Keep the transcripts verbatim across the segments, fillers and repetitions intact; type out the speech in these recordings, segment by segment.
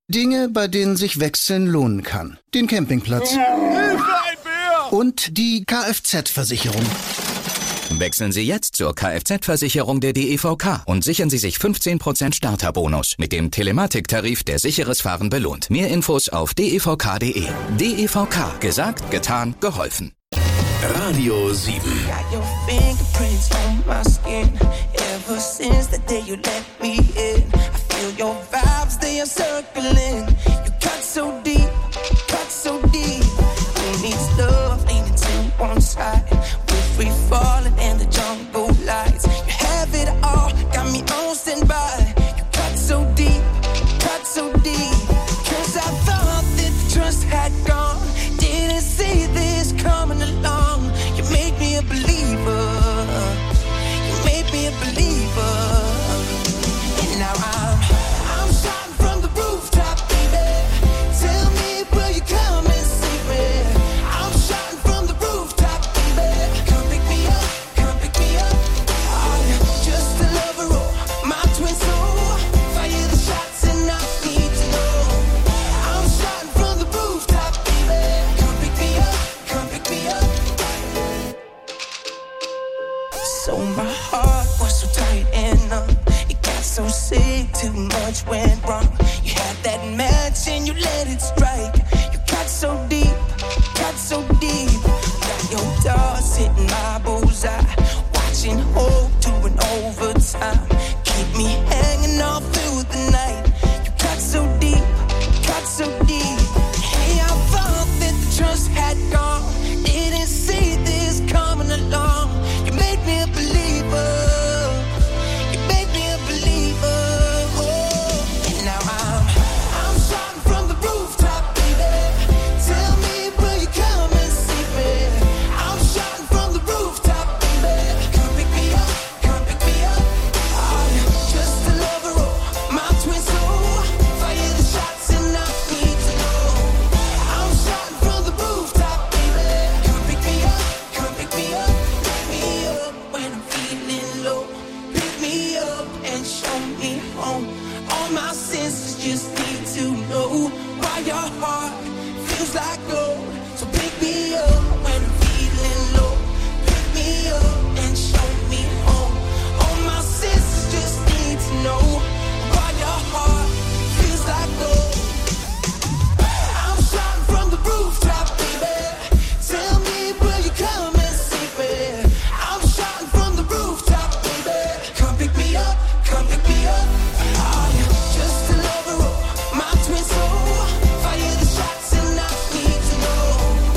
Dinge, bei denen sich Wechseln lohnen kann. Den Campingplatz. Hilfe, ein Bär! Und die Kfz-Versicherung. Wechseln Sie jetzt zur Kfz-Versicherung der D E V K und sichern Sie sich fünfzehn Prozent Starterbonus mit dem Telematiktarif, der sicheres Fahren belohnt. Mehr Infos auf d e v k punkt d e. D E V K. Gesagt, getan, geholfen. Radio sieben. Free falling in the jungle lights. You have it all, got me on standby. You cut so deep, cut so deep. Cause I thought that the trust had gone. Didn't see this coming along. You made me a believer. You made me a believer. And now I'm, I'm shouting from the rooftop, baby. Tell me, will you come and save me? I'm shouting from the rooftop, baby. Come pick me up, come pick me up. I'm just a lover, oh, my twin soul. Fire the shots and I need to know. I'm shouting from the rooftop, baby. Come pick me up, come pick me up. So my heart was so tight and numb. It got so sick, too much went wrong. You had that match and you let it strike. You cut so deep, cut so deep. Got your doors hitting my bullseye. Watching hope doing overtime. Keep me hanging all through the night. You cut so deep, cut so deep. Hey, I thought that the trust had gone. Didn't see this coming along. You made me a believer. You made me a believer. Oh, and now I'm, I'm shouting from the rooftop, baby. Tell me, will you come and see me? I'm shouting from the rooftop, baby. Come pick me up, come pick me up. I'm just a lover, oh, my twin soul. Fire the shots and I need to know. I'm shouting from the rooftop, baby. Come pick me up, come pick me up. Pick me up when I'm feeling low. Pick me up and show me home. All my senses just need to know why your heart feels like gold. So pick me up when I'm feeling low. Pick me up and show me home. All my senses just need to know why your heart feels like gold. I'm shouting from the rooftop, baby. Tell me, will you come and see me? I'm shouting from the rooftop, baby. Come pick me up, come pick me up. I'm just a lover, oh, my twin soul. Fire the shots and I need to know.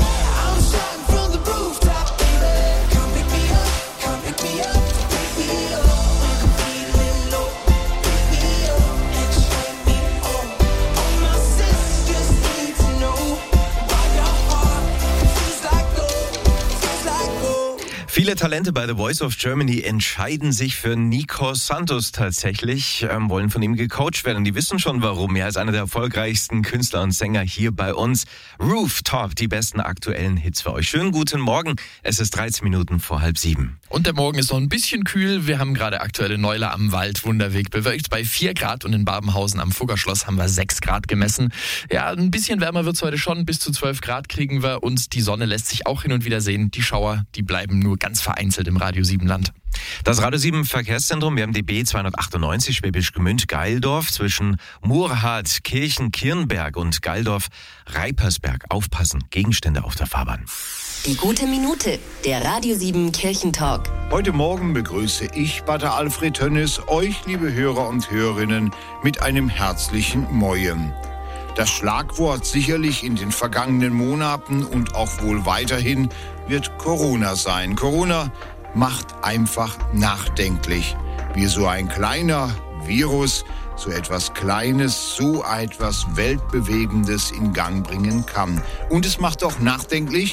I'm shouting from the rooftop, baby. Come pick me up, come pick me up. Pick me up when I'm feeling low. Pick me up and show me home. All my senses just need to know why your heart feels like gold, feels like gold. Viele Talente bei The Voice of Germany entscheiden sich für Nico Santos tatsächlich, ähm, wollen von ihm gecoacht werden. Die wissen schon warum. Er ist einer der erfolgreichsten Künstler und Sänger hier bei uns. Rooftop, die besten aktuellen Hits für euch. Schönen guten Morgen. Es ist dreizehn Minuten vor halb sieben. Und der Morgen ist noch ein bisschen kühl. Wir haben gerade aktuelle Neuler am Wald Wunderweg bewölkt bei vier Grad und in Babenhausen am Fuggerschloss haben wir sechs Grad gemessen. Ja, ein bisschen wärmer wird's heute schon. Bis zu zwölf Grad kriegen wir und die Sonne lässt sich auch hin und wieder sehen. Die Schauer, die bleiben nur ganz vereinzelt im Radio sieben Land. Das Radio sieben Verkehrszentrum, wir haben die B zweihundertachtundneunzig Schwäbisch Gmünd-Geildorf zwischen Murrhardt, Kirchen, Kirnberg und Geildorf-Reipersberg. Aufpassen, Gegenstände auf der Fahrbahn. Die gute Minute, der Radio sieben Kirchentalk. Heute Morgen begrüße ich, Pater Alfred Tönnes, euch, liebe Hörer und Hörerinnen, mit einem herzlichen Moin. Das Schlagwort sicherlich in den vergangenen Monaten und auch wohl weiterhin wird Corona sein. Corona macht einfach nachdenklich, wie so ein kleiner Virus, so etwas Kleines, so etwas Weltbewegendes in Gang bringen kann. Und es macht auch nachdenklich,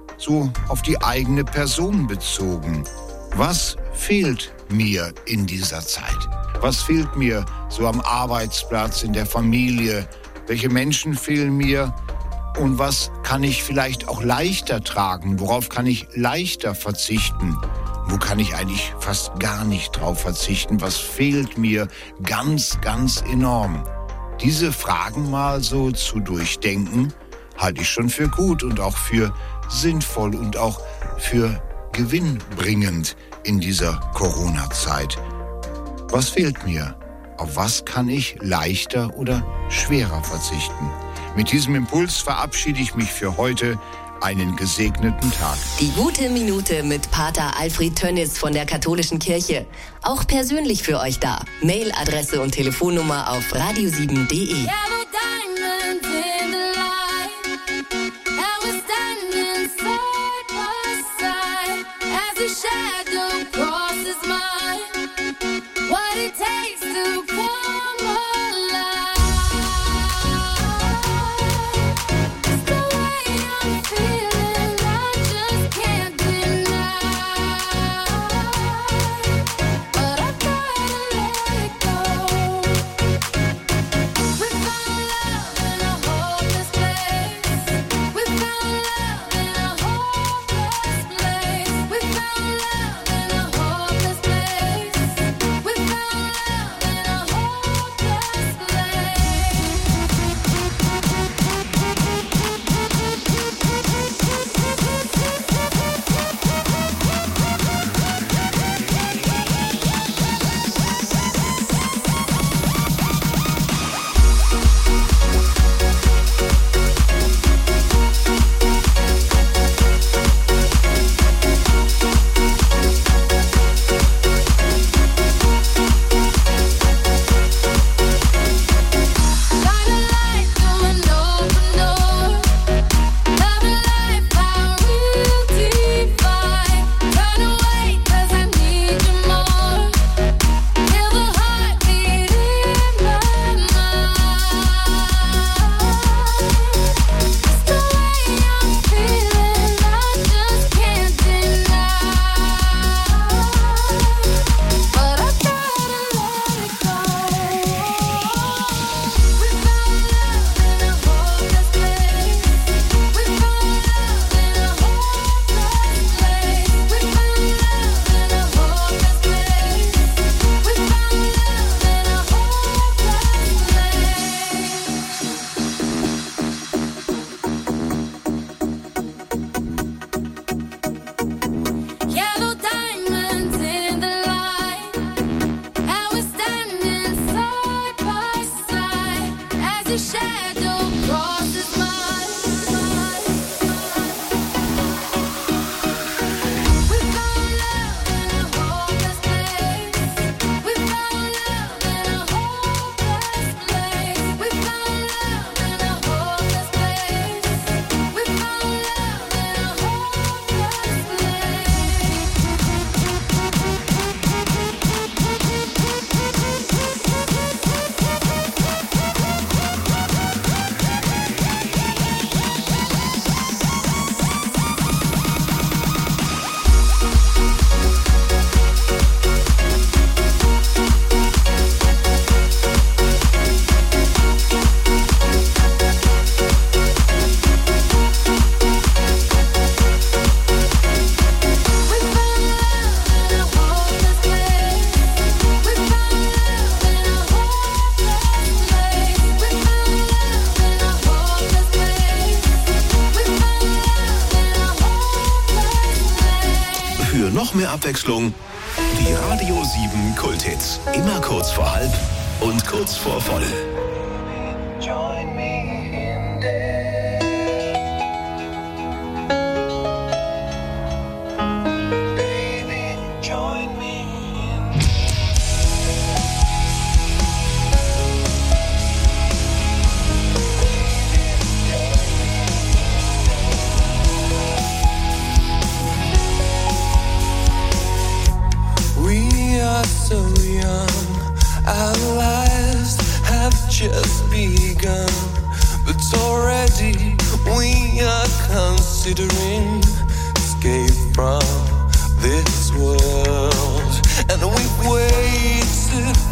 so auf die eigene Person bezogen. Was fehlt mir in dieser Zeit? Was fehlt mir so am Arbeitsplatz, in der Familie? Welche Menschen fehlen mir? Und was kann ich vielleicht auch leichter tragen? Worauf kann ich leichter verzichten? Wo kann ich eigentlich fast gar nicht drauf verzichten? Was fehlt mir ganz, ganz enorm? Diese Fragen mal so zu durchdenken, halte ich schon für gut und auch für sinnvoll und auch für gewinnbringend in dieser Corona-Zeit. Was fehlt mir? Auf was kann ich leichter oder schwerer verzichten? Mit diesem Impuls verabschiede ich mich für heute. Einen gesegneten Tag. Die gute Minute mit Pater Alfred Tönnis von der Katholischen Kirche. Auch persönlich für euch da. Mailadresse und Telefonnummer auf radio sieben punkt de. Noch mehr Abwechslung. Die Radio sieben Kulthits. Immer kurz vor halb und kurz vor voll. Join me in there. Baby, join me in We are so young, our lives have just begun, but already we are considering escape from this world, and we've waited